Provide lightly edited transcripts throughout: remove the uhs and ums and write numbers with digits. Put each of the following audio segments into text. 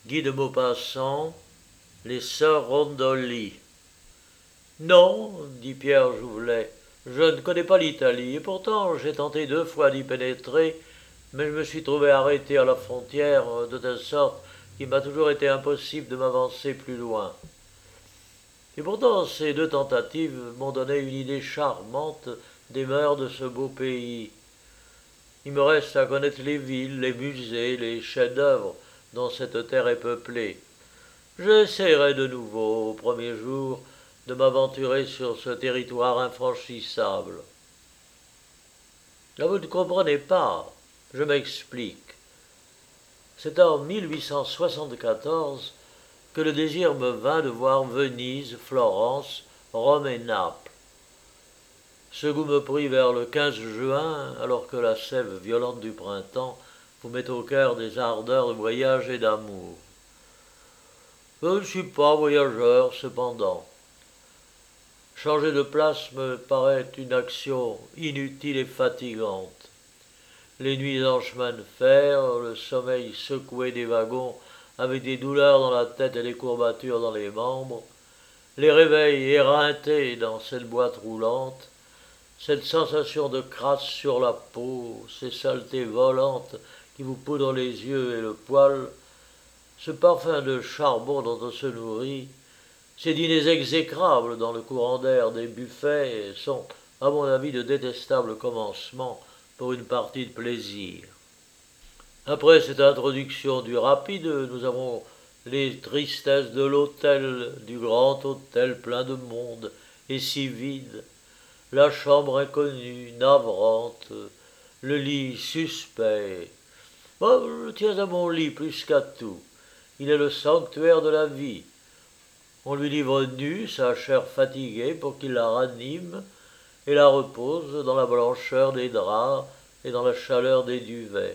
Guy de Maupassant, les sœurs Rondoli. Non, dit Pierre Jouvelet, je ne connais pas l'Italie, et pourtant j'ai tenté 2 fois d'y pénétrer, mais je me suis trouvé arrêté à la frontière, de telle sorte qu'il m'a toujours été impossible de m'avancer plus loin. Et pourtant ces 2 tentatives m'ont donné une idée charmante des mœurs de ce beau pays. Il me reste à connaître les villes, les musées, les chefs-d'œuvre dont cette terre est peuplée. J'essaierai de nouveau, au premier jour, de m'aventurer sur ce territoire infranchissable. Là, vous ne comprenez pas. Je m'explique. C'est en 1874 que le désir me vint de voir Venise, Florence, Rome et Naples. Ce goût me prit vers le 15 juin, alors que la sève violente du printemps vous met au cœur des ardeurs de voyage et d'amour. Je ne suis pas voyageur, cependant. Changer de place me paraît une action inutile et fatigante. Les nuits en chemin de fer, le sommeil secoué des wagons avec des douleurs dans la tête et des courbatures dans les membres, les réveils éreintés dans cette boîte roulante, cette sensation de crasse sur la peau, ces saletés volantes qui vous poudrent les yeux et le poil, ce parfum de charbon dont on se nourrit, ces dîners exécrables dans le courant d'air des buffets sont, à mon avis, de détestables commencements pour une partie de plaisir. Après cette introduction du rapide, nous avons les tristesses de l'hôtel, du grand hôtel plein de monde et si vide, la chambre inconnue, navrante, le lit suspect. Moi, je tiens à mon lit plus qu'à tout. Il est le sanctuaire de la vie. On lui livre nu sa chair fatiguée pour qu'il la ranime et la repose dans la blancheur des draps et dans la chaleur des duvets.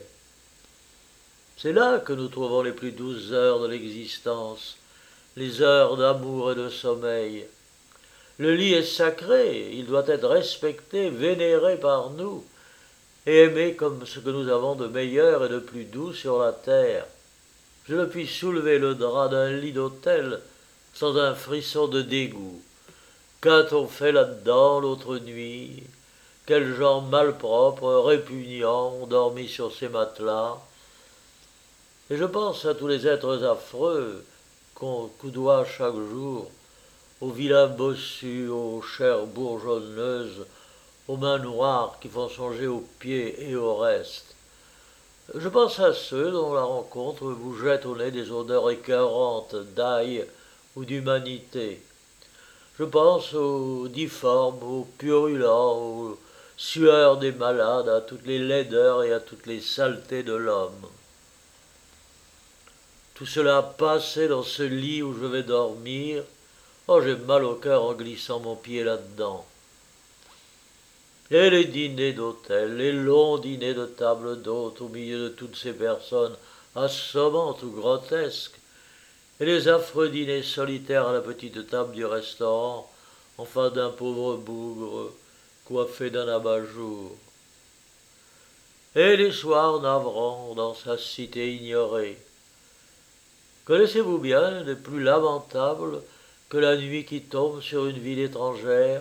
C'est là que nous trouvons les plus douces heures de l'existence, les heures d'amour et de sommeil. Le lit est sacré, il doit être respecté, vénéré par nous, et aimé comme ce que nous avons de meilleur et de plus doux sur la terre. Je ne puis soulever le drap d'un lit d'hôtel sans un frisson de dégoût. Qu'a-t-on fait là-dedans l'autre nuit? Quels gens malpropres, répugnants ont dormi sur ces matelas? Et je pense à tous les êtres affreux qu'on coudoie chaque jour, aux vilains bossus, aux chairs bourgeonneuses, aux mains noires qui font songer aux pieds et au reste. Je pense à ceux dont la rencontre vous jette au nez des odeurs écœurantes d'ail ou d'humanité. Je pense aux difformes, aux purulents, aux sueurs des malades, à toutes les laideurs et à toutes les saletés de l'homme. Tout cela passé dans ce lit où je vais dormir. Oh, j'ai mal au cœur en glissant mon pied là-dedans. Et les dîners d'hôtel, les longs dîners de table d'hôte au milieu de toutes ces personnes assommantes ou grotesques, et les affreux dîners solitaires à la petite table du restaurant, en face d'un pauvre bougre coiffé d'un abat-jour. Et les soirs navrants dans sa cité ignorée. Connaissez-vous bien de plus lamentable que la nuit qui tombe sur une ville étrangère?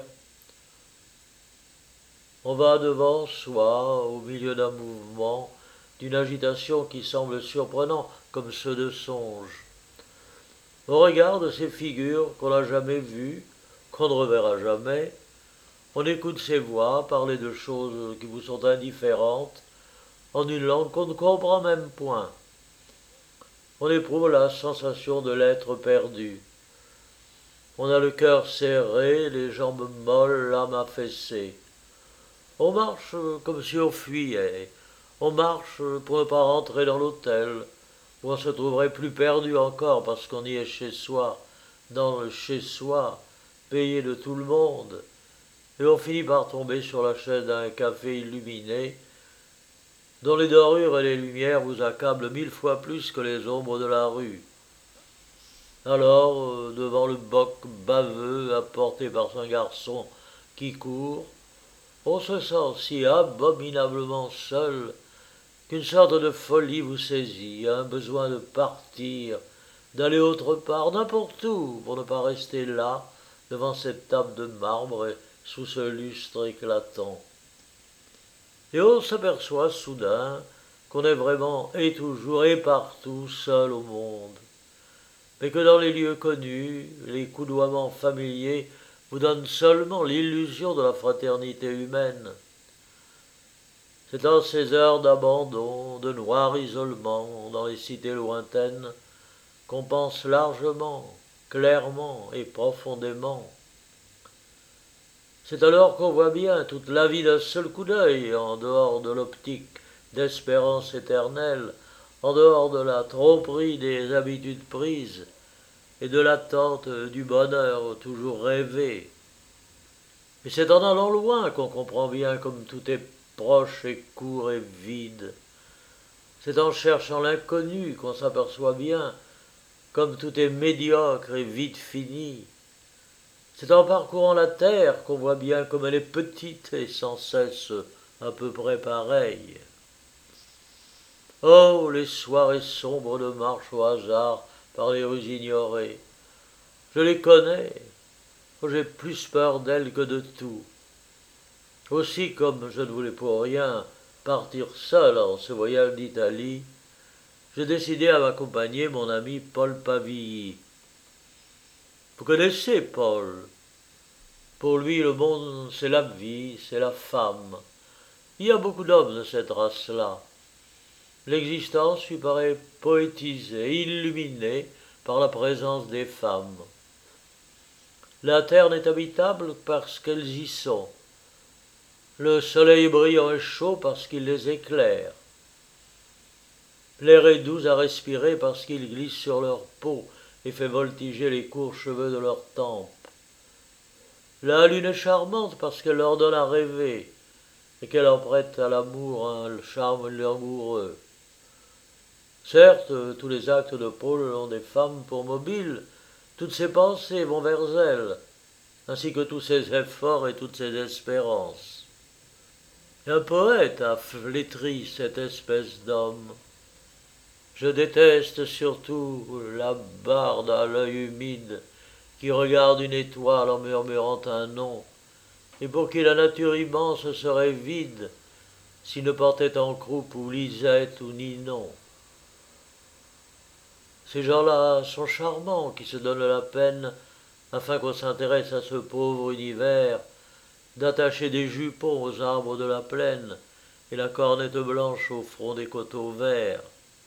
On va devant soi, au milieu d'un mouvement, d'une agitation qui semble surprenant comme ceux de songes. On regarde ces figures qu'on n'a jamais vues, qu'on ne reverra jamais. On écoute ces voix parler de choses qui vous sont indifférentes, en une langue qu'on ne comprend même point. On éprouve la sensation de l'être perdu. On a le cœur serré, les jambes molles, l'âme affaissée. On marche comme si on fuyait. On marche pour ne pas rentrer dans l'hôtel, où on se trouverait plus perdu encore parce qu'on y est chez soi, dans le chez soi, payé de tout le monde. Et on finit par tomber sur la chaise d'un café illuminé, dont les dorures et les lumières vous accablent 1000 fois plus que les ombres de la rue. Alors, devant le boc baveux apporté par un garçon qui court, on se sent si abominablement seul qu'une sorte de folie vous saisit, un besoin de partir, d'aller autre part, n'importe où, pour ne pas rester là, devant cette table de marbre et sous ce lustre éclatant. Et on s'aperçoit soudain qu'on est vraiment et toujours et partout seul au monde, mais que dans les lieux connus, les coudoiements familiers vous donnent seulement l'illusion de la fraternité humaine. C'est dans ces heures d'abandon, de noir isolement, dans les cités lointaines, qu'on pense largement, clairement et profondément. C'est alors qu'on voit bien toute la vie d'un seul coup d'œil, en dehors de l'optique d'espérance éternelle, en dehors de la tromperie des habitudes prises et de l'attente du bonheur toujours rêvé. Et c'est en allant loin qu'on comprend bien comme tout est proche et court et vide. C'est en cherchant l'inconnu qu'on s'aperçoit bien comme tout est médiocre et vite fini. C'est en parcourant la terre qu'on voit bien comme elle est petite et sans cesse à peu près pareille. Oh, les soirées sombres de marche au hasard par les rues ignorées. Je les connais, oh, j'ai plus peur d'elles que de tout. Aussi, comme je ne voulais pour rien partir seul en ce voyage d'Italie, j'ai décidé à m'accompagner mon ami Paul Pavilly. Vous connaissez Paul? Pour lui, le monde, c'est la vie, c'est la femme. Il y a beaucoup d'hommes de cette race-là. L'existence lui paraît poétisée, illuminée par la présence des femmes. La terre n'est habitable parce qu'elles y sont. Le soleil brillant et chaud parce qu'il les éclaire. L'air est doux à respirer parce qu'il glisse sur leur peau et fait voltiger les courts cheveux de leurs tempes. La lune est charmante parce qu'elle leur donne à rêver et qu'elle en prête à l'amour un charme langoureux. Certes, tous les actes de Paul ont des femmes pour mobile, toutes ses pensées vont vers elles, ainsi que tous ses efforts et toutes ses espérances. Un poète a flétri cette espèce d'homme. Je déteste surtout la barde à l'œil humide qui regarde une étoile en murmurant un nom, et pour qui la nature immense serait vide s'il ne portait en croupe ou Lisette ou Ninon. Ces gens-là sont charmants qui se donnent la peine, afin qu'on s'intéresse à ce pauvre univers, d'attacher des jupons aux arbres de la plaine et la cornette blanche au front des coteaux verts.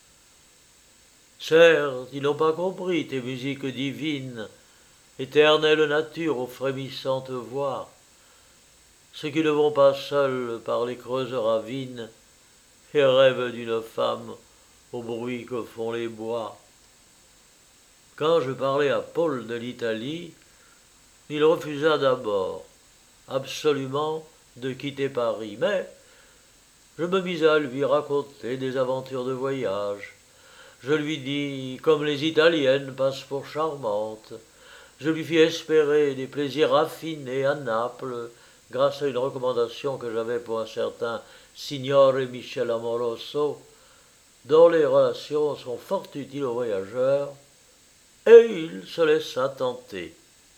Certes, ils n'ont pas compris tes musiques divines, éternelle nature aux frémissantes voix, ceux qui ne vont pas seuls par les creuses ravines et rêvent d'une femme au bruit que font les bois. Quand je parlais à Paul de l'Italie, il refusa d'abord, absolument, de quitter Paris, mais je me mis à lui raconter des aventures de voyage. Je lui dis, comme les Italiennes passent pour charmantes. Je lui fis espérer des plaisirs raffinés à Naples, grâce à une recommandation que j'avais pour un certain Signore Michel Amoroso, dont les relations sont fort utiles aux voyageurs, et il se laissa tenter.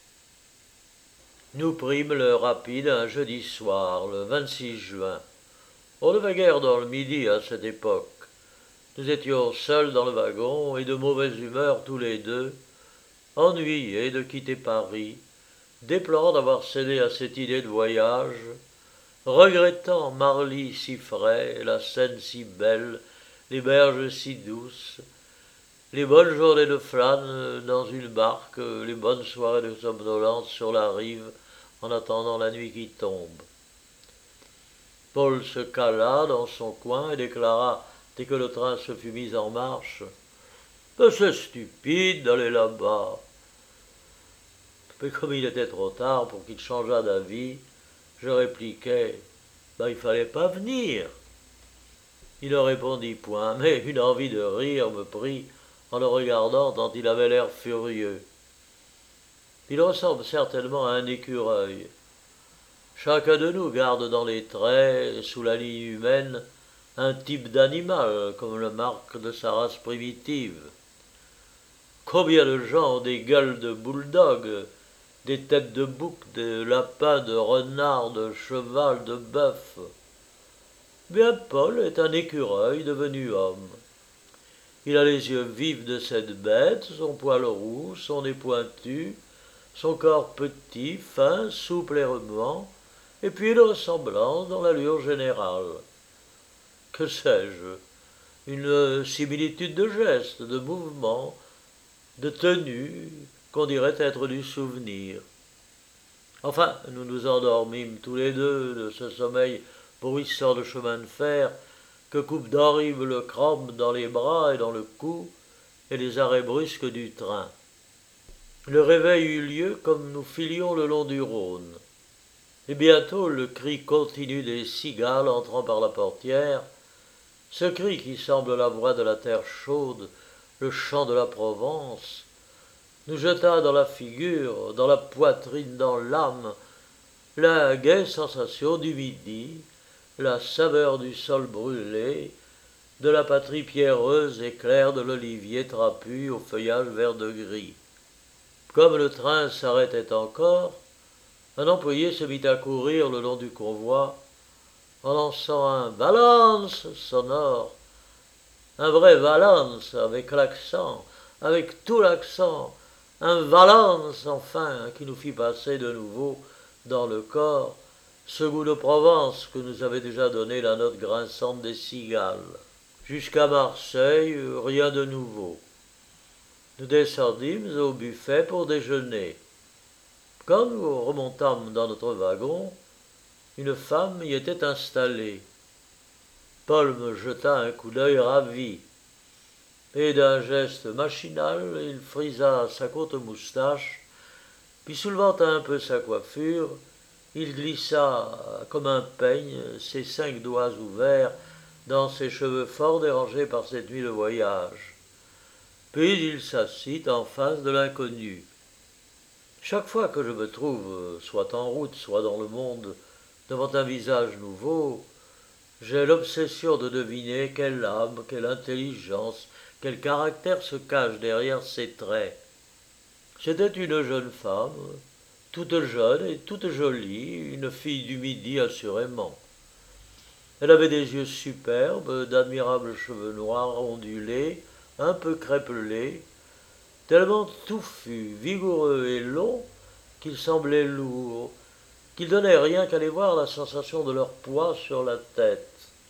Nous prîmes le rapide un jeudi soir, le 26 juin. On ne va guère dans le midi à cette époque. Nous étions seuls dans le wagon et de mauvaise humeur tous les deux, ennuyés de quitter Paris, déplorant d'avoir cédé à cette idée de voyage, regrettant Marly si frais, la Seine si belle, les berges si douces, les bonnes journées de flâne dans une barque, les bonnes soirées de somnolence sur la rive en attendant la nuit qui tombe. Paul se cala dans son coin et déclara, dès que le train se fut mis en marche, « C'est stupide d'aller là-bas. » Mais comme il était trop tard pour qu'il changeât d'avis, je répliquai, « il fallait pas venir. » Il ne répondit point, mais une envie de rire me prit en le regardant tant il avait l'air furieux. Il ressemble certainement à un écureuil. Chacun de nous garde dans les traits, sous la ligne humaine, un type d'animal, comme le marque de sa race primitive. Combien de gens ont des gueules de bulldog, des têtes de bouc, de lapins, de renards, de cheval, de bœuf. Bien Paul est un écureuil devenu homme. Il a les yeux vifs de cette bête, son poil roux, son nez pointu, son corps petit, fin, souple et remuant, et puis une ressemblance dans l'allure générale. Que sais-je? Une similitude de gestes, de mouvements, de tenue, qu'on dirait être du souvenir. Enfin, nous nous endormîmes tous les deux de ce sommeil bruissant de chemin de fer que coupent d'horribles crampes dans les bras et dans le cou et les arrêts brusques du train. Le réveil eut lieu comme nous filions le long du Rhône. Et bientôt le cri continu des cigales entrant par la portière, ce cri qui semble la voix de la terre chaude, le chant de la Provence, nous jeta dans la figure, dans la poitrine, dans l'âme, la gaie sensation du midi, la saveur du sol brûlé, de la patrie pierreuse et claire de l'olivier trapu au feuillage vert de gris. Comme le train s'arrêtait encore, un employé se mit à courir le long du convoi en lançant un valence sonore, un vrai valence avec l'accent, avec tout l'accent, un valence enfin qui nous fit passer de nouveau dans le corps ce goût de Provence que nous avait déjà donné la note grinçante des cigales. Jusqu'à Marseille, rien de nouveau. Nous descendîmes au buffet pour déjeuner. Quand nous remontâmes dans notre wagon, une femme y était installée. Paul me jeta un coup d'œil ravi, et d'un geste machinal, il frisa sa courte moustache, puis soulevant un peu sa coiffure, il glissa comme un peigne ses 5 doigts ouverts dans ses cheveux fort dérangés par cette nuit de voyage. Puis il s'assit en face de l'inconnu. Chaque fois que je me trouve, soit en route, soit dans le monde, devant un visage nouveau, j'ai l'obsession de deviner quelle âme, quelle intelligence, quel caractère se cache derrière ces traits. C'était une jeune femme, toute jeune et toute jolie, une fille du Midi assurément. Elle avait des yeux superbes, d'admirables cheveux noirs ondulés, un peu crêpelés, tellement touffus, vigoureux et longs qu'ils semblaient lourds, qu'ils donnaient rien qu'à les voir la sensation de leur poids sur la tête.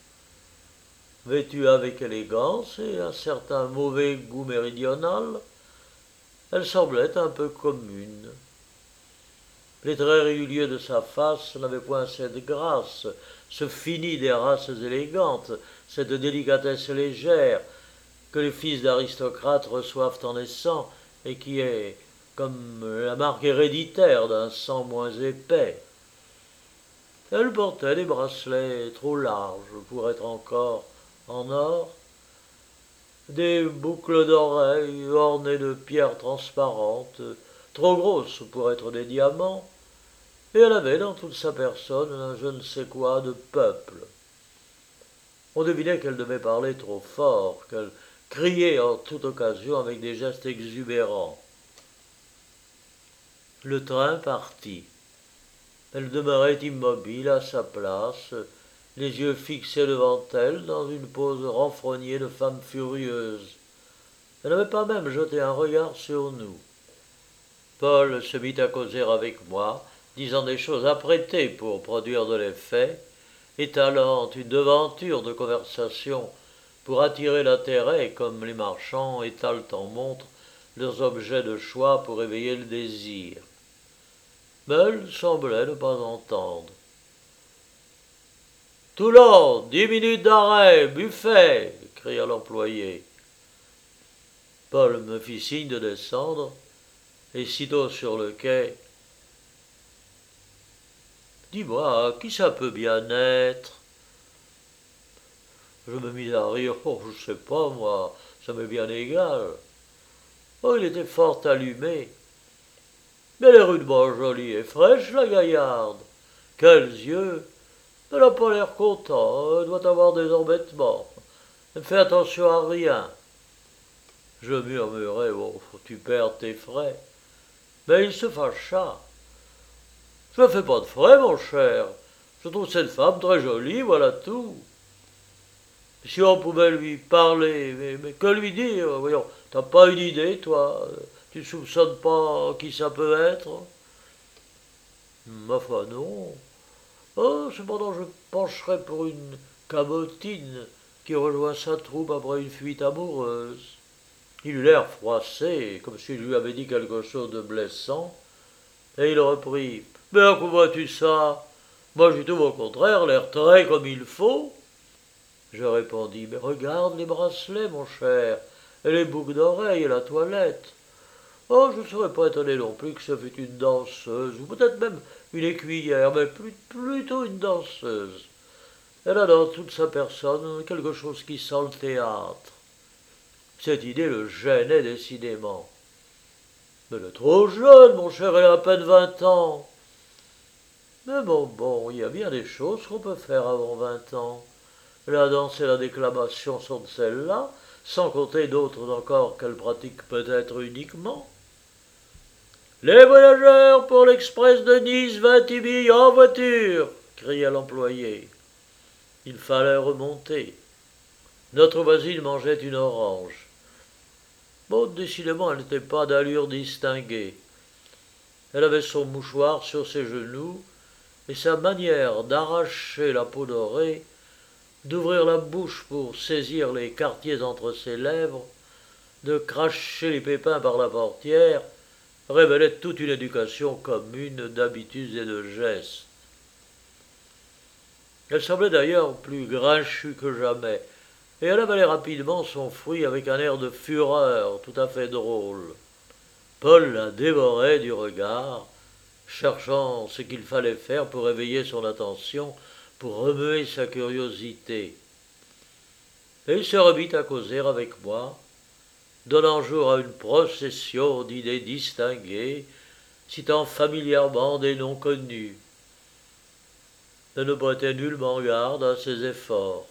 Vêtue avec élégance et un certain mauvais goût méridional, elle semblait un peu commune. Les traits réguliers de sa face n'avaient point cette grâce, ce fini des races élégantes, cette délicatesse légère que les fils d'aristocrates reçoivent en naissant et qui est comme la marque héréditaire d'un sang moins épais. Elle portait des bracelets trop larges pour être encore en or, des boucles d'oreilles ornées de pierres transparentes, trop grosses pour être des diamants, et elle avait dans toute sa personne un je ne sais quoi de peuple. On devinait qu'elle devait parler trop fort, qu'elle criait en toute occasion avec des gestes exubérants. Le train partit. Elle demeurait immobile à sa place, les yeux fixés devant elle dans une pose renfrognée de femme furieuse. Elle n'avait pas même jeté un regard sur nous. Paul se mit à causer avec moi, disant des choses apprêtées pour produire de l'effet, étalant une devanture de conversation pour attirer l'intérêt comme les marchands étalent en montre leurs objets de choix pour éveiller le désir. Mais elle semblait ne pas entendre. « Toulon, 10 minutes d'arrêt, buffet !» cria l'employé. Paul me fit signe de descendre, et sitôt sur le quai, « Dis-moi, qui ça peut bien être ?» Je me mis à rire. « Oh, je sais pas, moi, ça m'est bien égal. » Oh, il était fort allumé. « Mais elle est rudement jolie et fraîche, la gaillarde. Quels yeux! Elle n'a pas l'air content, elle doit avoir des embêtements. Elle ne fait attention à rien. » Je murmurai, oh, tu perds tes frais. Mais il se fâcha. Je ne fais pas de frais, mon cher. Je trouve cette femme très jolie, voilà tout. Si on pouvait lui parler, mais que lui dire? Voyons, t'as pas une idée, toi? Tu soupçonnes pas qui ça peut être? Ma foi, non. Oh, cependant, je pencherais pour une cabotine qui rejoint sa troupe après une fuite amoureuse. Il eut l'air froissé, comme s'il lui avait dit quelque chose de blessant, et il reprit. Mais à quoi vois-tu ça? Moi, j'ai tout au contraire l'air très comme il faut. Je répondis. Mais regarde les bracelets, mon cher, et les boucles d'oreilles et la toilette. Oh, je ne serais pas étonné non plus que ce fût une danseuse, ou peut-être même une écuyère, mais plutôt une danseuse. Elle a dans toute sa personne quelque chose qui sent le théâtre. Cette idée le gênait décidément. Mais elle est trop jeune, mon cher, elle a à peine 20 ans. Mais bon, il y a bien des choses qu'on peut faire avant 20 ans. La danse et la déclamation sont de celles-là, sans compter d'autres encore qu'elle pratique peut-être uniquement. Les voyageurs pour l'express de Nice, 28 billets en voiture, cria l'employé. Il fallait remonter. Notre voisine mangeait une orange. Bon, décidément, elle n'était pas d'allure distinguée. Elle avait son mouchoir sur ses genoux, et sa manière d'arracher la peau dorée, d'ouvrir la bouche pour saisir les quartiers entre ses lèvres, de cracher les pépins par la portière, révélait toute une éducation commune d'habitudes et de gestes. Elle semblait d'ailleurs plus grinchue que jamais, et elle avalait rapidement son fruit avec un air de fureur tout à fait drôle. Paul la dévorait du regard, cherchant ce qu'il fallait faire pour éveiller son attention, pour remuer sa curiosité. Et il se remit à causer avec moi, donnant jour à une procession d'idées distinguées, citant familièrement des noms connus. Elle ne prêtait nullement garde à ses efforts.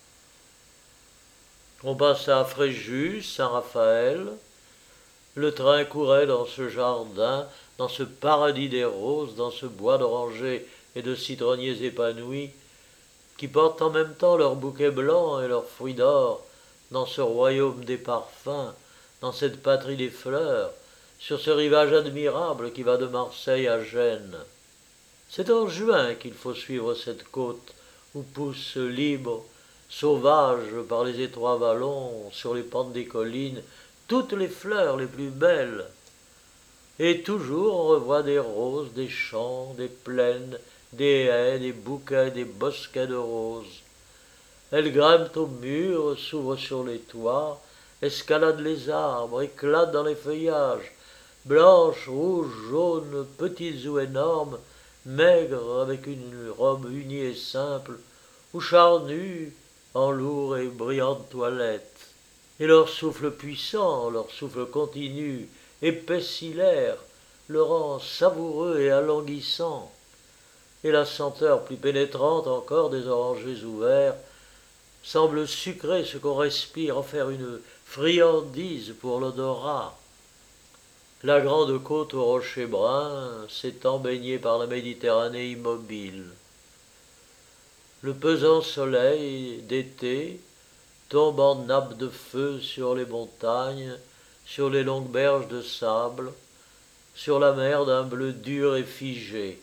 On passa à Fréjus, Saint-Raphaël. Le train courait dans ce jardin, dans ce paradis des roses, dans ce bois d'orangers et de citronniers épanouis, qui portent en même temps leurs bouquets blancs et leurs fruits d'or, dans ce royaume des parfums, dans cette patrie des fleurs, sur ce rivage admirable qui va de Marseille à Gênes. C'est en juin qu'il faut suivre cette côte où poussent libres, sauvages par les étroits vallons, sur les pentes des collines, toutes les fleurs les plus belles. Et toujours on revoit des roses, des champs, des plaines, des haies, des bouquets, des bosquets de roses. Elles grimpent aux murs, s'ouvrent sur les toits, escaladent les arbres, éclatent dans les feuillages, blanches, rouges, jaunes, petites ou énormes, maigres avec une robe unie et simple, ou charnues en lourde et brillante toilette. Et leur souffle puissant, leur souffle continu, épaissillèrent, le rend savoureux et alanguissant, et la senteur plus pénétrante encore des orangers ouverts semble sucrer ce qu'on respire, en faire une friandise pour l'odorat. La grande côte aux rochers bruns s'étend baignée par la Méditerranée immobile. Le pesant soleil d'été tombe en nappe de feu sur les montagnes, sur les longues berges de sable, sur la mer d'un bleu dur et figé.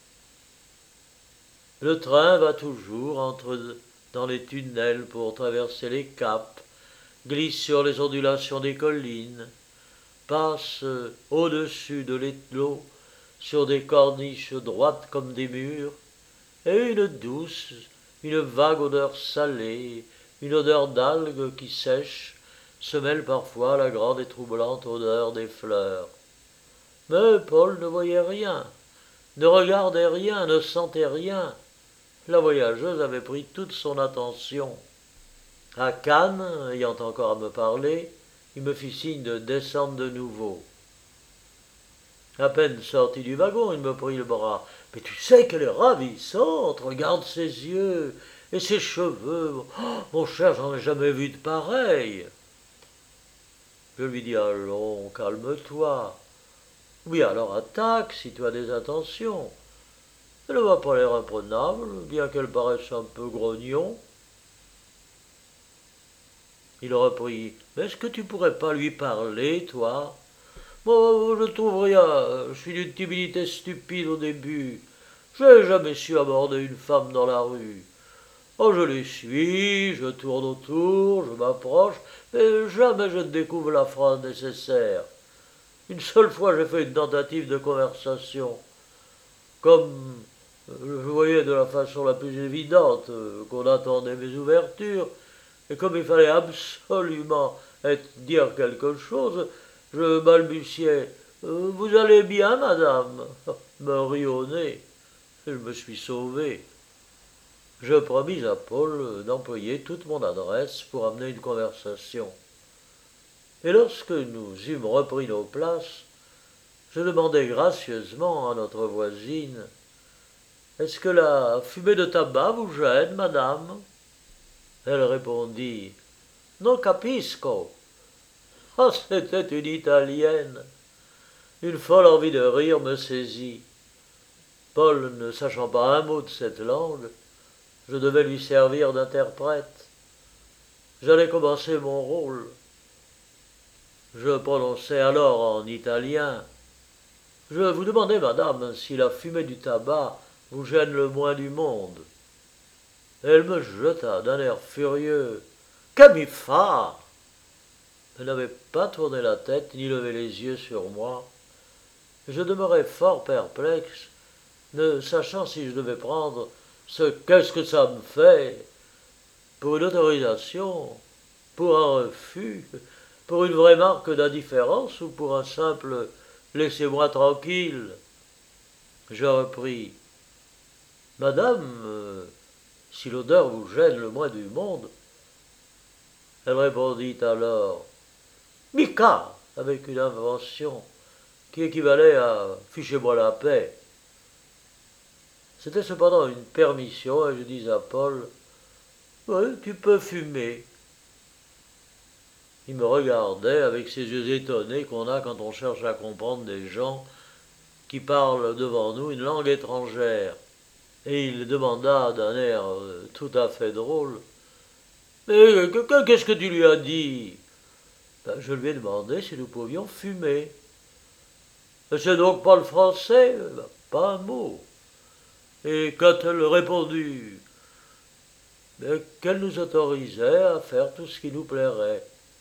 Le train va toujours dans les tunnels pour traverser les caps, glisse sur les ondulations des collines, passe au-dessus de l'étau sur des corniches droites comme des murs, et une douce, une vague odeur salée, une odeur d'algues qui sèchent, se mêle parfois à la grande et troublante odeur des fleurs. Mais Paul ne voyait rien, ne regardait rien, ne sentait rien. La voyageuse avait pris toute son attention. À Cannes, ayant encore à me parler, il me fit signe de descendre de nouveau. À peine sorti du wagon, il me prit le bras. « Mais tu sais qu'elle est ravissante, regarde ses yeux et ses cheveux. Oh, mon cher, j'en ai jamais vu de pareil. » Je lui dis allons, calme-toi. Oui, alors attaque si tu as des intentions. Elle ne m'a pas l'air imprenable, bien qu'elle paraisse un peu grognon. Il reprit. Mais est-ce que tu pourrais pas lui parler, toi? Moi, je trouve rien. Je suis d'une timidité stupide au début. Je n'ai jamais su aborder une femme dans la rue. Oh, je les suis, je tourne autour, je m'approche, mais jamais je ne découvre la phrase nécessaire. Une seule fois, j'ai fait une tentative de conversation. Comme je voyais de la façon la plus évidente qu'on attendait mes ouvertures, et comme il fallait absolument dire quelque chose, je balbutiais. Vous allez bien, madame? Me rit au nez. Je me suis sauvé. Je promis à Paul d'employer toute mon adresse pour amener une conversation. Et lorsque nous eûmes repris nos places, je demandai gracieusement à notre voisine. Est-ce que la fumée de tabac vous gêne, madame? Elle répondit. Non capisco. Ah, c'était une Italienne. Une folle envie de rire me saisit. Paul, ne sachant pas un mot de cette langue, je devais lui servir d'interprète. J'allais commencer mon rôle. Je prononçai alors en italien. Je vous demandais, madame, si la fumée du tabac vous gêne le moins du monde. Elle me jeta d'un air furieux. Que mi fa? Elle n'avait pas tourné la tête ni levé les yeux sur moi. Je demeurais fort perplexe, ne sachant si je devais prendre ce qu'est-ce que ça me fait pour une autorisation, pour un refus, pour une vraie marque d'indifférence ou pour un simple laissez-moi tranquille. Je repris. Madame, si l'odeur vous gêne le moins du monde. Elle répondit alors. Mica, avec une invention qui équivalait à fichez-moi la paix. C'était cependant une permission et je dis à Paul. Oui, tu peux fumer. Il me regardait avec ses yeux étonnés qu'on a quand on cherche à comprendre des gens qui parlent devant nous une langue étrangère. Et il demanda d'un air tout à fait drôle. Mais qu'est-ce que tu lui as dit? Je lui ai demandé si nous pouvions fumer. C'est donc pas le français? Pas un mot. Et qu'a-t-elle répondu? Qu'elle nous autorisait à faire tout ce qui nous plairait.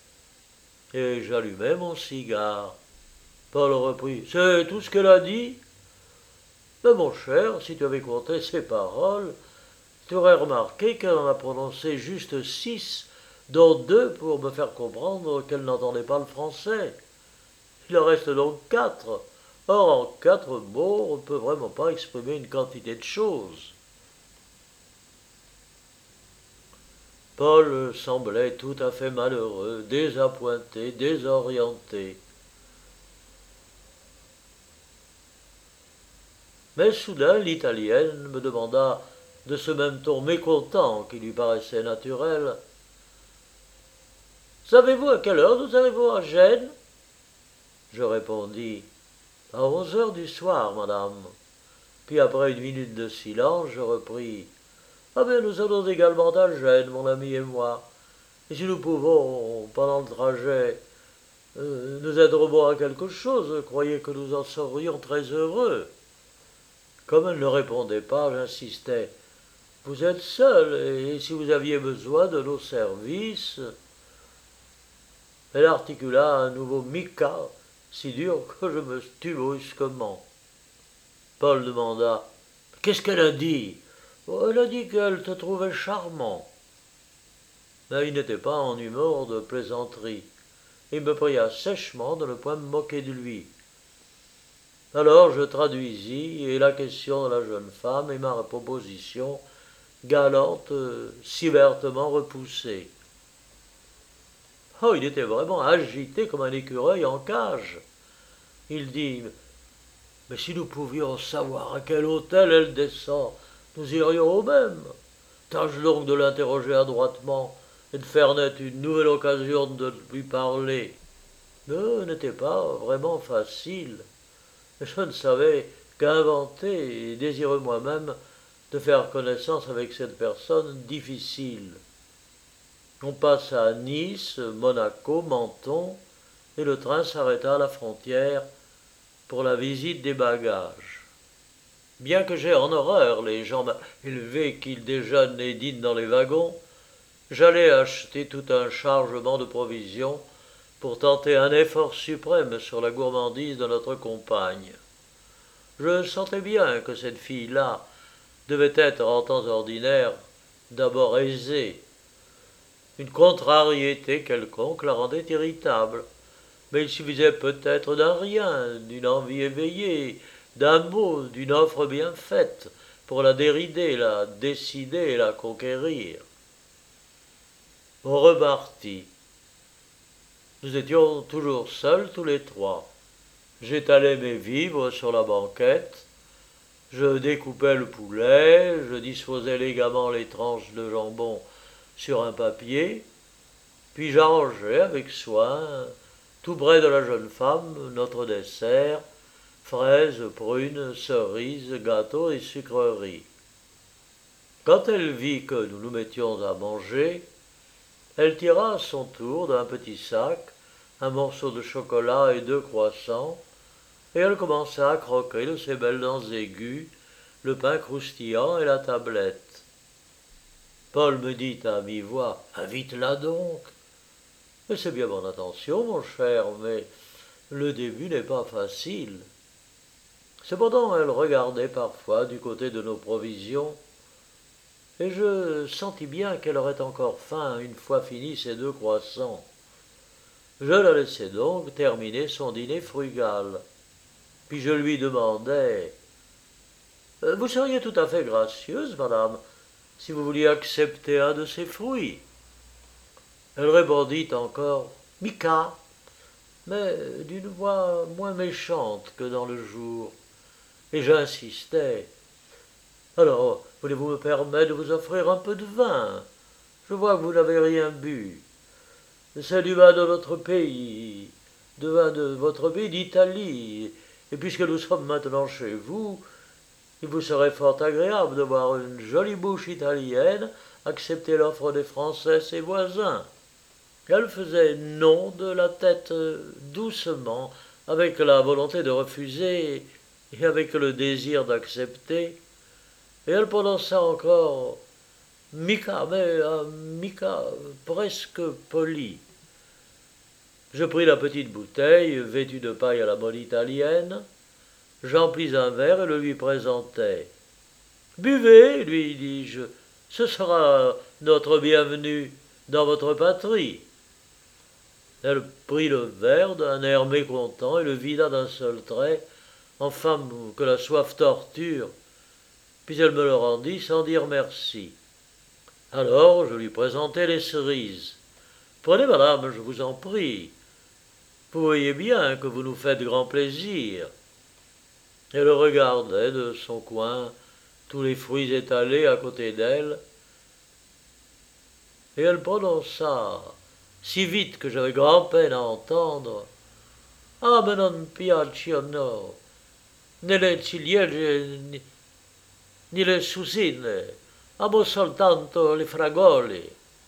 Et j'allumai mon cigare. Paul reprit. C'est tout ce qu'elle a dit? Mais mon cher, si tu avais compté ses paroles, tu aurais remarqué qu'elle en a prononcé juste 6, dont 2 pour me faire comprendre qu'elle n'entendait pas le français. Il en reste donc 4. Or, en 4 mots, on ne peut vraiment pas exprimer une quantité de choses. Paul semblait tout à fait malheureux, désappointé, désorienté. Mais soudain, l'Italienne me demanda, de ce même ton mécontent qui lui paraissait naturel, « Savez-vous à quelle heure nous arrivons à Gênes ?» Je répondis, « À 11 heures du soir, madame. » Puis après une minute de silence, je repris, « Ah bien, nous allons également à Gênes, mon ami et moi. Et si nous pouvons, pendant le trajet, nous être bons à quelque chose, croyez que nous en serions très heureux. » Comme elle ne répondait pas, j'insistais. « Vous êtes seul, et si vous aviez besoin de nos services... » Elle articula un nouveau mica, si dur que je me tus brusquement. Paul demanda. « Qu'est-ce qu'elle a dit ?»« Elle a dit qu'elle te trouvait charmant. » Mais il n'était pas en humeur de plaisanterie. Il me pria sèchement de ne point me moquer de lui. Alors je traduisis et la question de la jeune femme et ma proposition galante, si vertement repoussée. Oh, il était vraiment agité comme un écureuil en cage. Il dit, « Mais si nous pouvions savoir à quel hôtel elle descend, nous irions au même. Tâche donc de l'interroger adroitement et de faire naître une nouvelle occasion de lui parler. » n'était pas vraiment facile. Je ne savais qu'inventer et désireux moi-même de faire connaissance avec cette personne difficile. On passa à Nice, Monaco, Menton, et le train s'arrêta à la frontière pour la visite des bagages. Bien que j'aie en horreur les gens élevés qui déjeunent et dînent dans les wagons, j'allais acheter tout un chargement de provisions pour tenter un effort suprême sur la gourmandise de notre compagne. Je sentais bien que cette fille-là devait être en temps ordinaire d'abord aisée. Une contrariété quelconque la rendait irritable, mais il suffisait peut-être d'un rien, d'une envie éveillée, d'un mot, d'une offre bien faite, pour la dérider, la décider et la conquérir. On repartit. Nous étions toujours seuls tous les trois. J'étalais mes vivres sur la banquette, je découpais le poulet, je disposais élégamment les tranches de jambon sur un papier, puis j'arrangeais avec soin, tout près de la jeune femme, notre dessert, fraises, prunes, cerises, gâteaux et sucreries. Quand elle vit que nous nous mettions à manger, elle tira à son tour d'un petit sac un morceau de chocolat et 2 croissants, et elle commença à croquer de ses belles dents aiguës le pain croustillant et la tablette. Paul me dit à mi-voix, « Invite-la donc !» Mais c'est bien mon intention, mon cher, mais le début n'est pas facile. Cependant, elle regardait parfois du côté de nos provisions, et je sentis bien qu'elle aurait encore faim une fois finis ces 2 croissants. Je la laissai donc terminer son dîner frugal. Puis je lui demandai, « Vous seriez tout à fait gracieuse, madame, si vous vouliez accepter un de ces fruits. » Elle répondit encore, « Mica !» mais d'une voix moins méchante que dans le jour. Et j'insistais. « Alors, voulez-vous me permettre de vous offrir un peu de vin? Je vois que vous n'avez rien bu. C'est du vin de notre pays, du vin de votre pays d'Italie. Et puisque nous sommes maintenant chez vous, il vous serait fort agréable de voir une jolie bouche italienne accepter l'offre des Français, ses voisins. » Elle faisait non de la tête doucement, avec la volonté de refuser et avec le désir d'accepter, et elle prononça encore « Mica », mais un Mica presque poli. Je pris la petite bouteille, vêtue de paille à la mode italienne, j'emplis un verre et le lui présentai. « Buvez, lui dis-je, ce sera notre bienvenue dans votre patrie. » Elle prit le verre d'un air mécontent et le vida d'un seul trait, en femme que la soif torture, puis elle me le rendit sans dire merci. Alors je lui présentai les cerises. « Prenez, madame, je vous en prie. Vous voyez bien que vous nous faites grand plaisir. » Elle regardait de son coin tous les fruits étalés à côté d'elle, et elle prononça, si vite que j'avais grand-peine à entendre, « Ah, me non piacciono né le ciliegie ni le susine, amo soltanto les fragole. »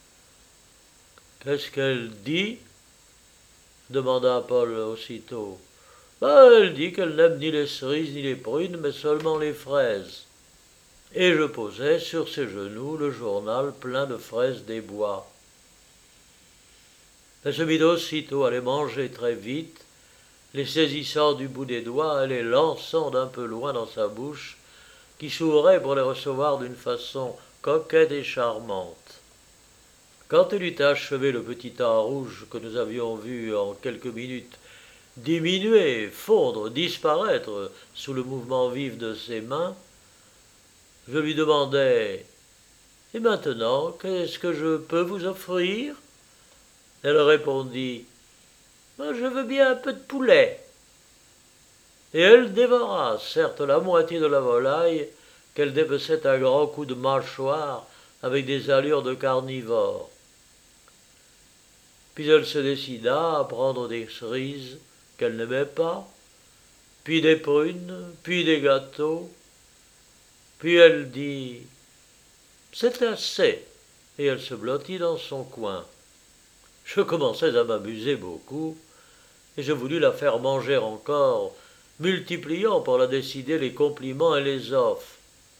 « Qu'est-ce qu'elle dit ?» demanda Paul aussitôt. « Elle dit qu'elle n'aime ni les cerises ni les prunes, mais seulement les fraises. » Et je posai sur ses genoux le journal plein de fraises des bois. Elle se mit aussitôt à les manger très vite, les saisissant du bout des doigts et les lançant d'un peu loin dans sa bouche, qui s'ouvrait pour les recevoir d'une façon coquette et charmante. Quand elle eut achevé le petit tas rouge que nous avions vu en quelques minutes diminuer, fondre, disparaître sous le mouvement vif de ses mains, je lui demandai « Et maintenant, qu'est-ce que je peux vous offrir ?» Elle répondit « Je veux bien un peu de poulet. » Et elle dévora, certes, la moitié de la volaille qu'elle dépeçait à grands coups de mâchoire avec des allures de carnivore. Puis elle se décida à prendre des cerises qu'elle n'aimait pas, puis des prunes, puis des gâteaux. Puis elle dit « C'est assez », et elle se blottit dans son coin. Je commençais à m'amuser beaucoup, et je voulus la faire manger encore, multipliant pour la décider les compliments et les offres.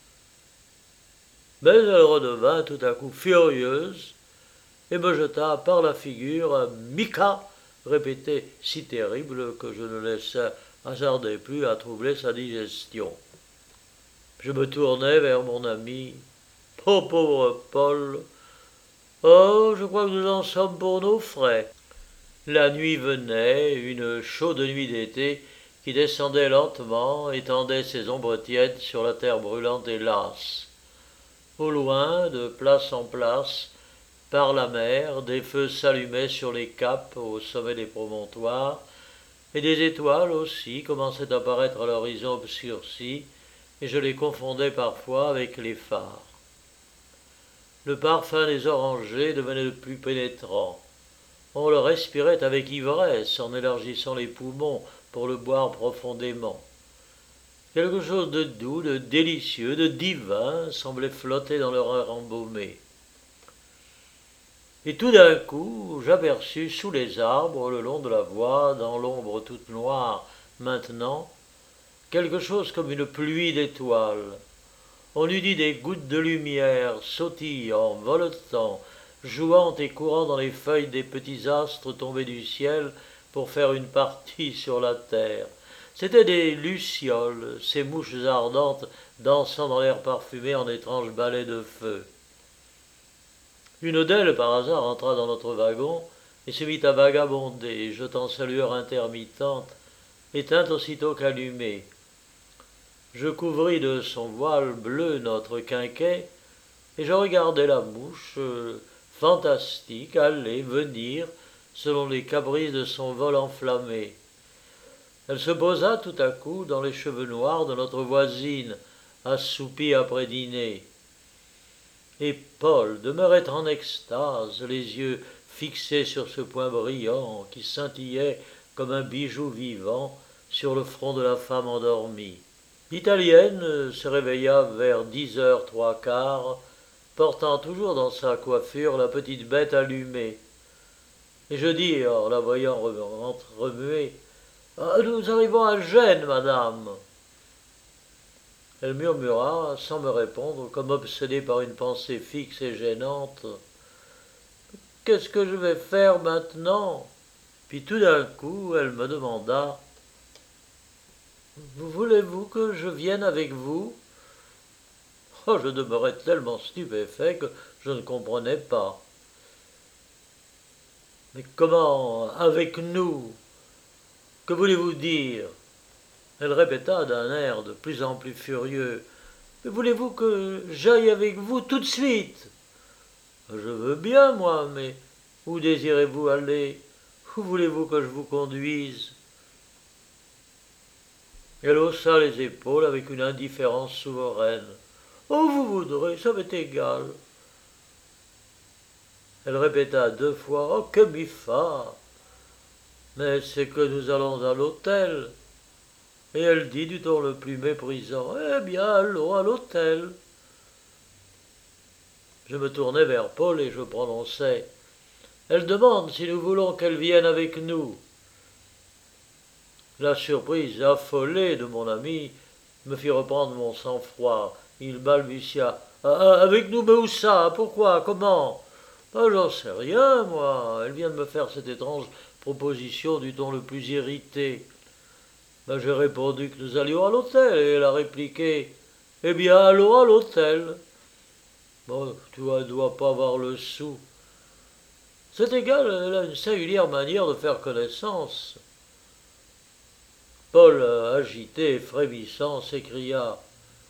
Mais elle redevint tout à coup furieuse, et me jeta par la figure un Mika, répété si terrible que je ne laissai hasarder plus à troubler sa digestion. Je me tournai vers mon ami. Oh, pauvre Paul! Oh, je crois que nous en sommes pour nos frais. La nuit venait, une chaude nuit d'été qui descendait lentement, étendait ses ombres tièdes sur la terre brûlante et lasse. Au loin, de place en place, par la mer, des feux s'allumaient sur les caps au sommet des promontoires, et des étoiles aussi commençaient à apparaître à l'horizon obscurci, et je les confondais parfois avec les phares. Le parfum des orangers devenait de plus pénétrant. On le respirait avec ivresse en élargissant les poumons pour le boire profondément. Quelque chose de doux, de délicieux, de divin semblait flotter dans leur air embaumé. Et tout d'un coup, j'aperçus sous les arbres, le long de la voie, dans l'ombre toute noire maintenant, quelque chose comme une pluie d'étoiles. On eût dit des gouttes de lumière, sautillant, voletant, jouant et courant dans les feuilles des petits astres tombés du ciel pour faire une partie sur la terre. C'étaient des lucioles, ces mouches ardentes dansant dans l'air parfumé en étranges ballets de feu. Une d'elles, par hasard, entra dans notre wagon et se mit à vagabonder, jetant sa lueur intermittente, éteinte aussitôt qu'allumée. Je couvris de son voile bleu notre quinquet, et je regardais la mouche, fantastique, aller, venir, selon les caprices de son vol enflammé. Elle se posa tout à coup dans les cheveux noirs de notre voisine, assoupie après dîner. Et Paul demeurait en extase, les yeux fixés sur ce point brillant qui scintillait comme un bijou vivant sur le front de la femme endormie. L'italienne se réveilla vers 10h trois quarts, portant toujours dans sa coiffure la petite bête allumée. Et je dis, en la voyant remuer, « Nous arrivons à Gênes, madame !» Elle murmura, sans me répondre, comme obsédée par une pensée fixe et gênante, « Qu'est-ce que je vais faire maintenant ?» Puis tout d'un coup, elle me demanda, « Voulez-vous que je vienne avec vous ?» Oh, je demeurais tellement stupéfait que je ne comprenais pas. « Mais comment, avec nous? Que voulez-vous dire ?» Elle répéta d'un air de plus en plus furieux. « Mais voulez-vous que j'aille avec vous tout de suite ?»« Je veux bien, moi, mais où désirez-vous aller? Où voulez-vous que je vous conduise ?» Elle haussa les épaules avec une indifférence souveraine. « Oh, vous voudrez, ça m'est égal. » Elle répéta 2 fois. « Oh, que m'y fa! Mais c'est que nous allons à l'hôtel. » Et elle dit du ton le plus méprisant, « Eh bien, allons à l'hôtel. » Je me tournai vers Paul et je prononçai, « Elle demande si nous voulons qu'elle vienne avec nous. » La surprise affolée de mon ami me fit reprendre mon sang-froid. Il balbutia, « Avec nous, mais où ça? Pourquoi? Comment? » J'en sais rien, moi. Elle vient de me faire cette étrange proposition du ton le plus irrité. J'ai répondu que nous allions à l'hôtel, et elle a répliqué, « Eh bien, allons à l'hôtel. » Bon, tu ne dois pas avoir le sou. C'est égal, elle a une singulière manière de faire connaissance. Paul, agité et frémissant, s'écria,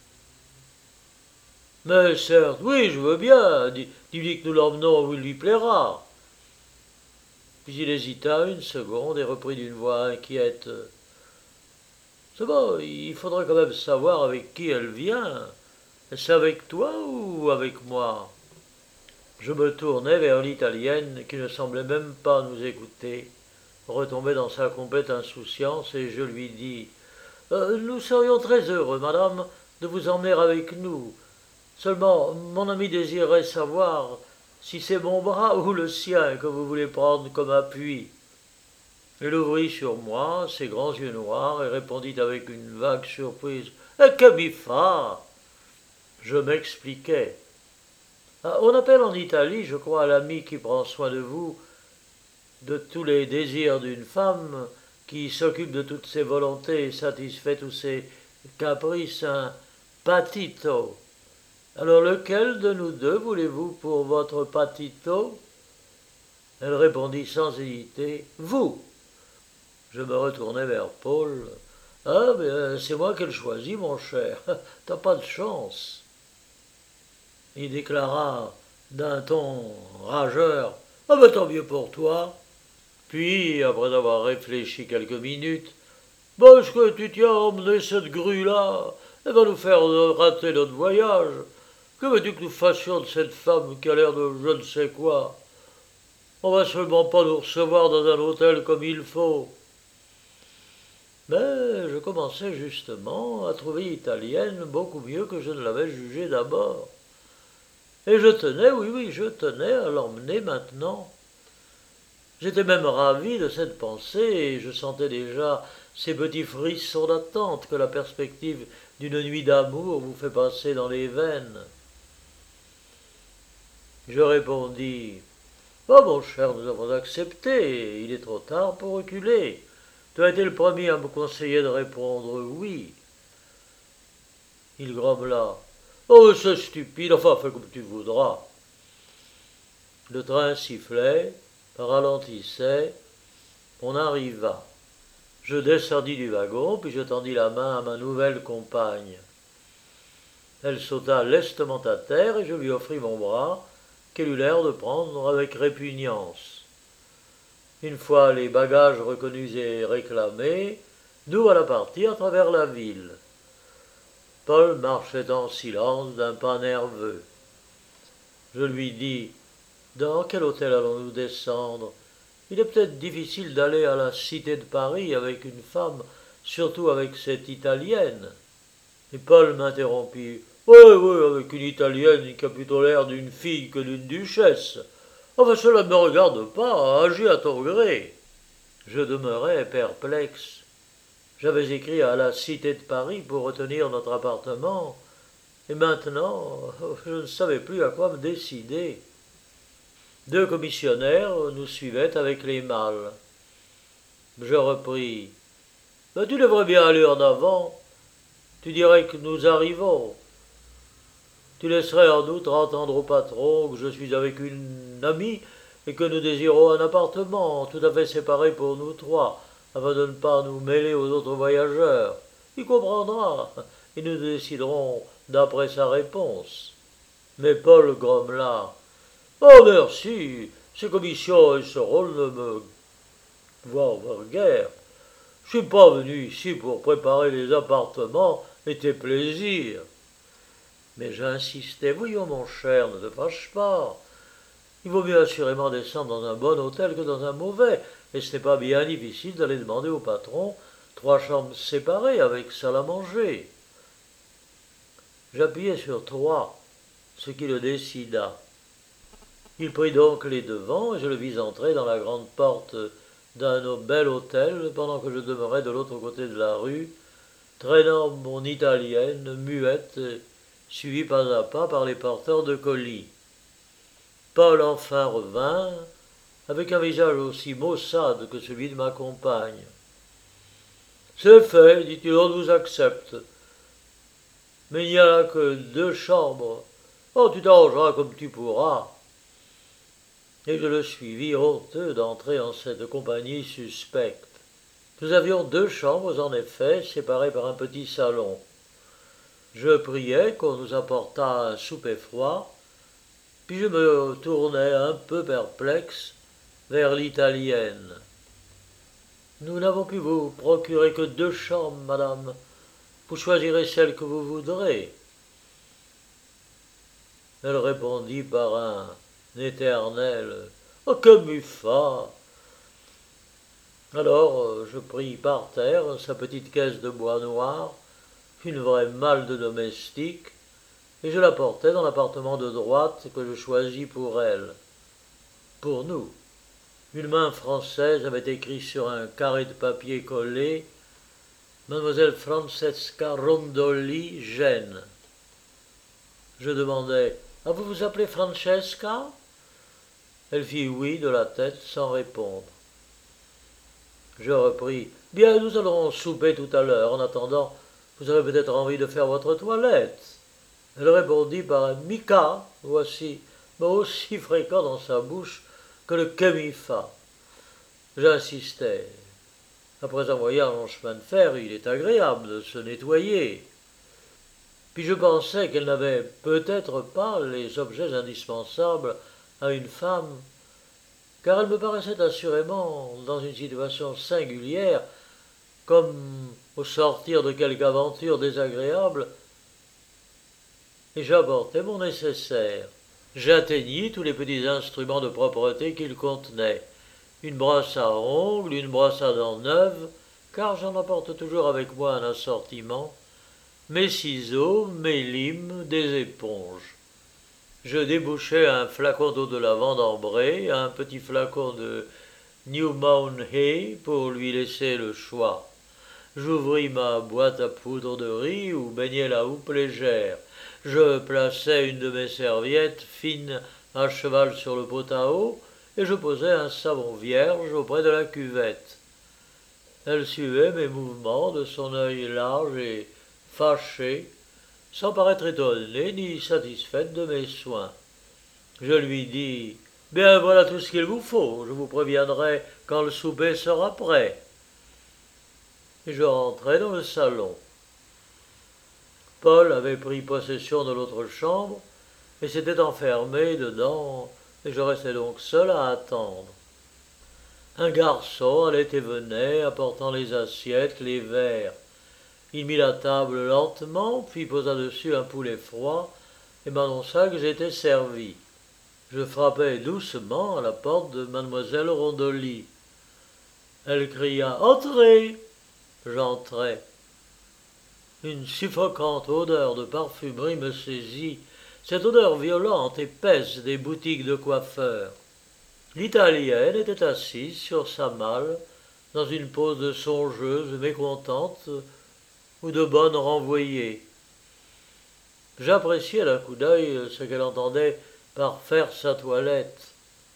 « Mais certes, oui, je veux bien, dis-lui que nous l'emmenons où il lui plaira. » Puis il hésita une seconde et reprit d'une voix inquiète, « C'est bon, il faudrait quand même savoir avec qui elle vient. Est-ce avec toi ou avec moi ?» Je me tournai vers l'Italienne, qui ne semblait même pas nous écouter, retombait dans sa complète insouciance, et je lui dis nous serions très heureux, madame, de vous emmener avec nous. Seulement, mon ami désirerait savoir si c'est mon bras ou le sien que vous voulez prendre comme appui. Elle ouvrit sur moi ses grands yeux noirs et répondit avec une vague surprise Que mi fa? Je m'expliquai. On appelle en Italie, je crois, l'ami qui prend soin de vous, de tous les désirs d'une femme, qui s'occupe de toutes ses volontés et satisfait tous ses caprices, un patito. Alors lequel de nous deux voulez-vous pour votre patito? Elle répondit sans hésiter Vous. Je me retournai vers Paul. Ah, mais c'est moi qu'elle choisit, mon cher. T'as pas de chance. Il déclara d'un ton rageur Ah, ben tant mieux pour toi. Puis, après avoir réfléchi quelques minutes, est-ce que tu tiens à emmener cette grue-là? Elle va nous faire rater notre voyage. Que veux-tu que nous fassions de cette femme qui a l'air de je ne sais quoi? On va seulement pas nous recevoir dans un hôtel comme il faut. Mais je commençais justement à trouver l'italienne beaucoup mieux que je ne l'avais jugée d'abord. Et je tenais, oui, je tenais à l'emmener maintenant. J'étais même ravi de cette pensée et je sentais déjà ces petits frissons d'attente que la perspective d'une nuit d'amour vous fait passer dans les veines. Je répondis Oh mon cher, nous avons accepté, il est trop tard pour reculer. Tu as été le premier à me conseiller de répondre oui. Il grommela Oh, c'est stupide, enfin, fais comme tu voudras. Le train sifflait, ralentissait, on arriva. Je descendis du wagon, puis je tendis la main à ma nouvelle compagne. Elle sauta lestement à terre et je lui offris mon bras, qu'elle eut l'air de prendre avec répugnance. Une fois les bagages reconnus et réclamés, nous voilà partis à travers la ville. Paul marchait en silence d'un pas nerveux. Je lui dis Dans quel hôtel allons-nous descendre? Il est peut-être difficile d'aller à la Cité de Paris avec une femme, surtout avec cette Italienne. Et Paul m'interrompit. Oui, avec une Italienne qui a plutôt l'air d'une fille que d'une duchesse. Enfin, cela ne me regarde pas, agis à ton gré. Je demeurais perplexe. J'avais écrit à la Cité de Paris pour retenir notre appartement, et maintenant, je ne savais plus à quoi me décider. 2 commissionnaires nous suivaient avec les malles. Je repris. Tu devrais bien aller en avant. Tu dirais que nous arrivons. Tu laisserais en outre entendre au patron que je suis avec une amie et que nous désirons un appartement tout à fait séparé pour nous trois, afin de ne pas nous mêler aux autres voyageurs. Il comprendra, et nous déciderons d'après sa réponse. Mais Paul grommela. Oh merci, ces commissions et ce rôle ne me voient guère. Je suis pas venu ici pour préparer les appartements et tes plaisirs. Mais j'insistais, voyons mon cher, ne te fâche pas. Il vaut mieux assurément descendre dans un bon hôtel que dans un mauvais, et ce n'est pas bien difficile d'aller demander au patron 3 chambres séparées avec salle à manger. J'appuyai sur 3, ce qui le décida. Il prit donc les devants et je le vis entrer dans la grande porte d'un bel hôtel pendant que je demeurais de l'autre côté de la rue, traînant mon italienne muette, suivie pas à pas par les porteurs de colis. Paul enfin revint, avec un visage aussi maussade que celui de ma compagne. C'est fait, dit-il, on nous accepte. Mais il n'y a là que 2 chambres. Oh, tu t'arrangeras comme tu pourras. Et je le suivis honteux d'entrer en cette compagnie suspecte. Nous avions 2 chambres, en effet, séparées par un petit salon. Je priai qu'on nous apportât un souper froid, puis je me tournai un peu perplexe vers l'italienne. Nous n'avons pu vous procurer que 2 chambres, madame. Vous choisirez celle que vous voudrez. Elle répondit par un éternel. Oh, que Muffat! Alors, je pris par terre sa petite caisse de bois noir, une vraie malle de domestique, et je la portai dans l'appartement de droite que je choisis pour elle. Pour nous. Une main française avait écrit sur un carré de papier collé Mademoiselle Francesca Rondoli, Gênes. Je demandai Ah, vous vous appelez Francesca? Elle fit oui de la tête sans répondre. Je repris Bien, nous allons souper tout à l'heure. En attendant, vous avez peut-être envie de faire votre toilette. Elle répondit par un Mika, voici, mot aussi fréquent dans sa bouche que le Kemifa. J'insistai. Après un voyage en chemin de fer, il est agréable de se nettoyer. Puis je pensais qu'elle n'avait peut-être pas les objets indispensables à une femme, car elle me paraissait assurément dans une situation singulière, comme au sortir de quelque aventure désagréable, et j'apportai mon nécessaire. J'atteignis tous les petits instruments de propreté qu'il contenait. Une brosse à ongles, une brosse à dents neuve, car j'en apporte toujours avec moi un assortiment, mes ciseaux, mes limes, des éponges. Je débouchai un flacon d'eau de lavande ambrée, un petit flacon de New Mown Hay pour lui laisser le choix. J'ouvris ma boîte à poudre de riz où baignait la houppe légère. Je plaçai une de mes serviettes fines à cheval sur le pot à eau, et je posai un savon vierge auprès de la cuvette. Elle suivait mes mouvements de son œil large et fâché, sans paraître étonnée ni satisfaite de mes soins. Je lui dis « Bien, voilà tout ce qu'il vous faut, je vous préviendrai quand le souper sera prêt. » Et je rentrai dans le salon. Paul avait pris possession de l'autre chambre et s'était enfermé dedans, et je restais donc seul à attendre. Un garçon allait et venait, apportant les assiettes, les verres. Il mit la table lentement, puis posa dessus un poulet froid, et m'annonça que j'étais servi. Je frappai doucement à la porte de mademoiselle Rondoli. Elle cria « Entrez !» J'entrai. Une suffocante odeur de parfumerie me saisit, cette odeur violente, épaisse des boutiques de coiffeurs. L'italienne était assise sur sa malle, dans une pose de songeuse mécontente ou de bonne renvoyée. J'appréciais d'un coup d'œil ce qu'elle entendait par faire sa toilette.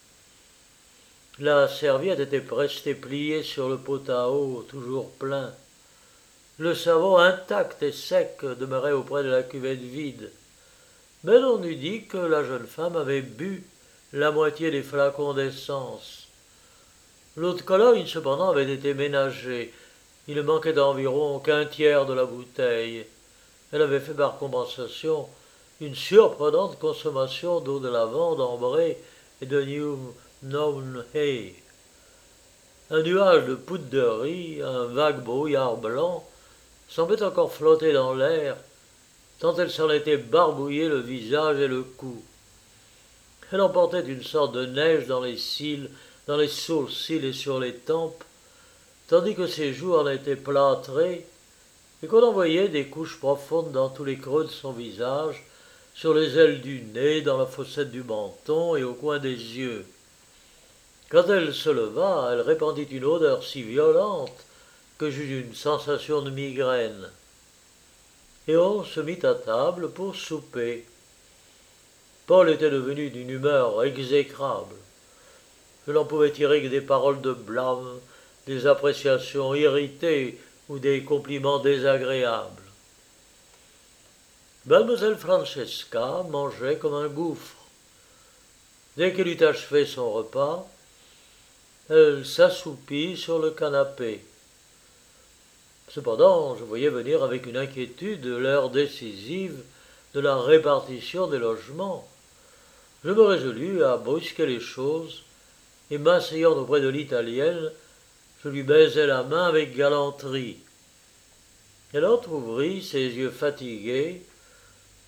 La serviette était restée pliée sur le pot à eau, toujours plein. Le savon intact et sec demeurait auprès de la cuvette vide. Mais on eût dit que la jeune femme avait bu la moitié des flacons d'essence. L'eau de Cologne, cependant, avait été ménagée. Il manquait d'environ qu'un tiers de la bouteille. Elle avait fait par compensation une surprenante consommation d'eau de lavande ambrée et de New Mown Hay. Un nuage de poudre de riz, un vague brouillard blanc, semblait encore flotter dans l'air, tant elle s'en était barbouillé le visage et le cou. Elle emportait une sorte de neige dans les cils, dans les sourcils et sur les tempes, tandis que ses joues en étaient plâtrées, et qu'on en voyait des couches profondes dans tous les creux de son visage, sur les ailes du nez, dans la fossette du menton et au coin des yeux. Quand elle se leva, elle répandit une odeur si violente que j'eus une sensation de migraine. Et on se mit à table pour souper. Paul était devenu d'une humeur exécrable. Je n'en pouvais tirer que des paroles de blâme, des appréciations irritées ou des compliments désagréables. Mademoiselle Francesca mangeait comme un gouffre. Dès qu'elle eut achevé son repas, elle s'assoupit sur le canapé. Cependant, je voyais venir avec une inquiétude l'heure décisive de la répartition des logements. Je me résolus à brusquer les choses, et m'asseyant auprès de l'italienne, je lui baisai la main avec galanterie. Elle entr'ouvrit ses yeux fatigués,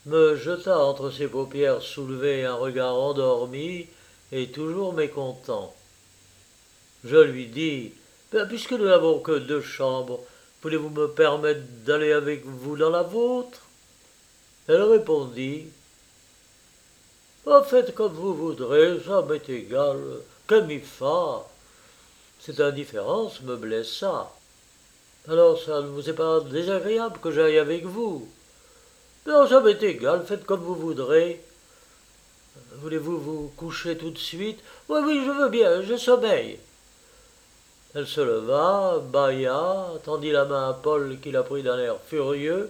me jeta entre ses paupières soulevées un regard endormi et toujours mécontent. Je lui dis « Puisque nous n'avons que 2 chambres, voulez-vous me permettre d'aller avec vous dans la vôtre ?» Elle répondit « Faites comme vous voudrez, ça m'est égal, que m'y fa ?» Cette indifférence me blessa. « Alors ça ne vous est pas désagréable que j'aille avec vous ?»« Non, ça m'est égal, faites comme vous voudrez. » « Voulez-vous vous coucher tout de suite ?»« Oui, oui, je veux bien, je sommeille. » Elle se leva, bâilla, tendit la main à Paul qui la prit d'un air furieux,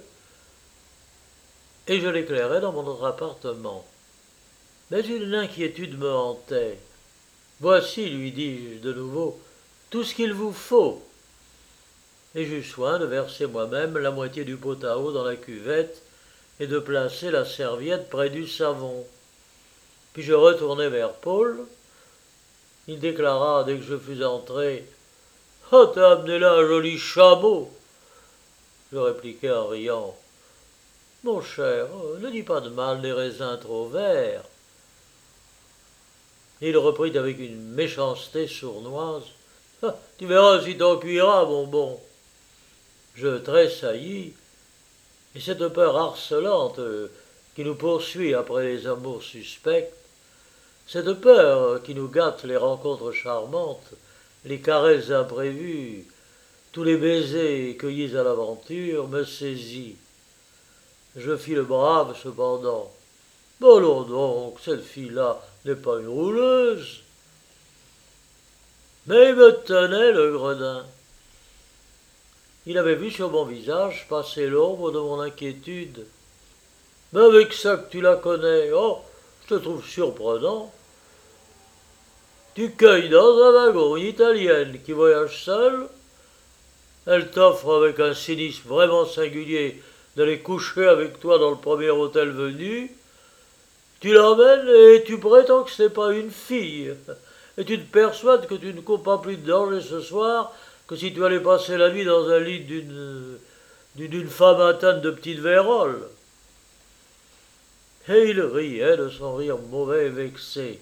et je l'éclairai dans mon autre appartement. Mais une inquiétude me hantait. « Voici, lui dis-je de nouveau, tout ce qu'il vous faut. » Et j'eus soin de verser moi-même la moitié du pot à eau dans la cuvette et de placer la serviette près du savon. Puis je retournai vers Paul. Il déclara dès que je fus entré « Oh, t'as amené là un joli chameau !» Je répliquai en riant « Mon cher, ne dis pas de mal des raisins trop verts. » Et il reprit avec une méchanceté sournoise ah, « Tu verras si t'en cuiras, mon bon. » Je tressaillis, et cette peur harcelante qui nous poursuit après les amours suspects, cette peur qui nous gâte les rencontres charmantes, les caresses imprévues, tous les baisers cueillis à l'aventure, me saisit. Je fis le brave cependant. « Allons donc, cette fille-là n'est pas une rouleuse. » Mais il me tenait, le gredin. Il avait vu sur mon visage passer l'ombre de mon inquiétude. « Mais avec ça que tu la connais, oh, je te trouve surprenant. Tu cueilles dans un wagon une Italienne qui voyage seule. Elle t'offre avec un cynisme vraiment singulier d'aller coucher avec toi dans le premier hôtel venu. Tu l'emmènes et tu prétends que ce n'est pas une fille. Et tu te persuades que tu ne cours pas plus de danger ce soir que si tu allais passer la nuit dans un lit d'une femme atteinte de petite vérole. » Et il riait de son rire mauvais et vexé.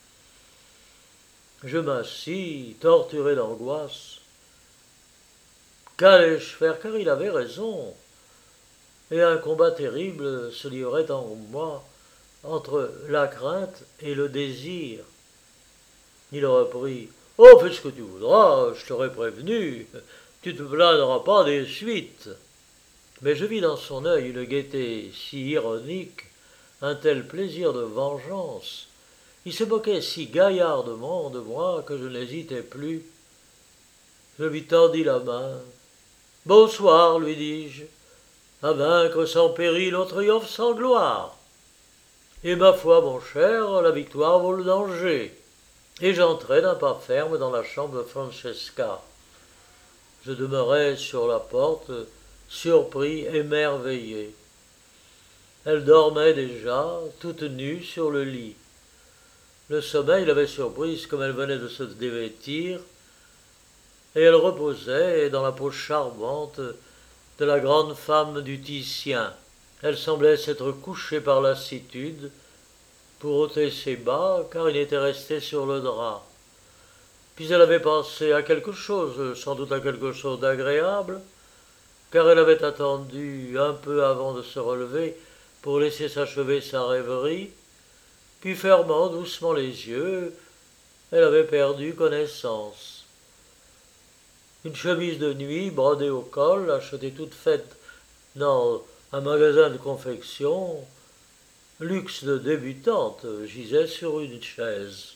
Je m'assis, torturé d'angoisse. Qu'allais-je faire? Car il avait raison. Et un combat terrible se livrait en moi entre la crainte et le désir. Il reprit « Oh, fais ce que tu voudras, je t'aurais prévenu, tu te plaindras pas des suites. » Mais je vis dans son œil une gaieté si ironique, un tel plaisir de vengeance. Il se moquait si gaillardement de moi que je n'hésitai plus. Je lui tendis la main. « Bonsoir, lui dis-je. À vaincre sans péril, au triomphe sans gloire. Et ma foi, mon cher, la victoire vaut le danger. » Et j'entrai d'un pas ferme dans la chambre de Francesca. Je demeurai sur la porte, surpris, émerveillé. Elle dormait déjà, toute nue, sur le lit. Le sommeil l'avait surprise comme elle venait de se dévêtir, et elle reposait dans la peau charmante de la grande femme du Titien. Elle semblait s'être couchée par lassitude pour ôter ses bas, car il était resté sur le drap. Puis elle avait pensé à quelque chose, sans doute à quelque chose d'agréable, car elle avait attendu un peu avant de se relever pour laisser s'achever sa rêverie, puis fermant doucement les yeux, elle avait perdu connaissance. Une chemise de nuit brodée au col, achetée toute faite dans un magasin de confection, luxe de débutante, gisait sur une chaise.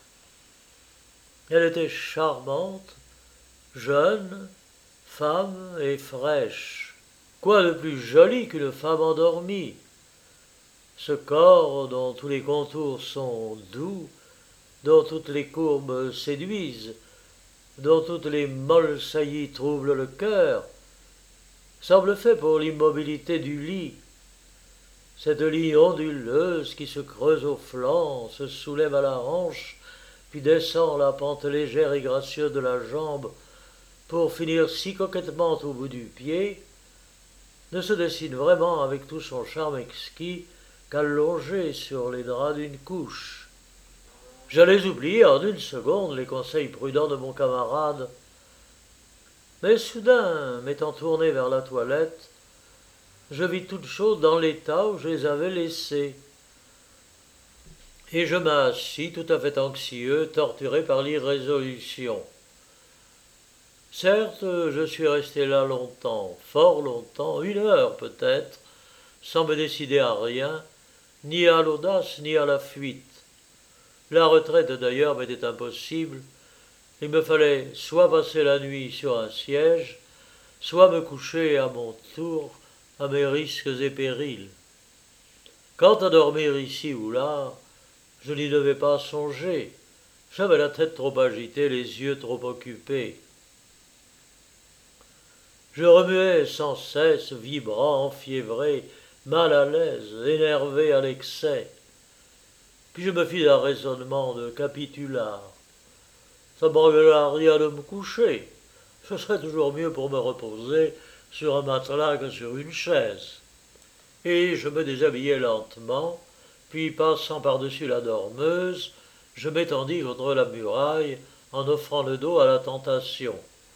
Elle était charmante, jeune, femme et fraîche. Quoi de plus joli qu'une femme endormie? Ce corps dont tous les contours sont doux, dont toutes les courbes séduisent, dont toutes les molles saillies troublent le cœur, semble fait pour l'immobilité du lit. Cette ligne onduleuse qui se creuse au flanc, se soulève à la hanche, puis descend la pente légère et gracieuse de la jambe, pour finir si coquettement au bout du pied, ne se dessine vraiment avec tout son charme exquis qu'allongé sur les draps d'une couche. J'allais oublier en une seconde les conseils prudents de mon camarade, mais soudain, m'étant tourné vers la toilette, je vis toutes choses dans l'état où je les avais laissées. Et je m'assis tout à fait anxieux, torturé par l'irrésolution. Certes, je suis resté là longtemps, fort longtemps, 1 heure peut-être, sans me décider à rien, ni à l'audace, ni à la fuite. La retraite d'ailleurs m'était impossible. Il me fallait soit passer la nuit sur un siège, soit me coucher à mon tour à mes risques et périls. Quant à dormir ici ou là, je n'y devais pas songer. J'avais la tête trop agitée, les yeux trop occupés. Je remuais sans cesse, vibrant, enfiévré, mal à l'aise, énervé à l'excès. Puis je me fis d'un raisonnement de capitulard. Ça ne m'enlèvera rien de me coucher. Ce serait toujours mieux pour me reposer sur un matelas que sur une chaise. Et je me déshabillai lentement, puis passant par-dessus la dormeuse, je m'étendis contre la muraille en offrant le dos à la tentation.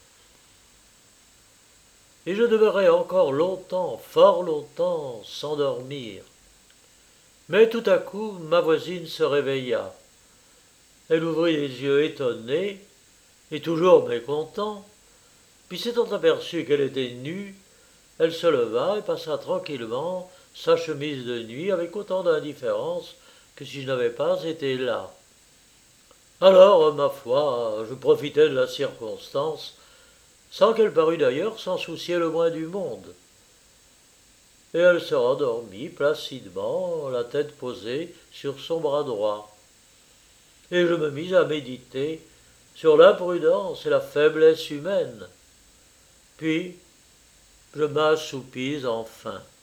Et je demeurai encore longtemps, fort longtemps, sans dormir. Mais tout à coup, ma voisine se réveilla. Elle ouvrit les yeux étonnés, et toujours mécontent, puis s'étant aperçue qu'elle était nue, elle se leva et passa tranquillement sa chemise de nuit avec autant d'indifférence que si je n'avais pas été là. Alors, ma foi, je profitai de la circonstance, sans qu'elle parût d'ailleurs s'en soucier le moins du monde. Et elle se rendormit placidement, la tête posée sur son bras droit. Et je me mis à méditer sur l'imprudence et la faiblesse humaine. Puis, je m'assoupis enfin.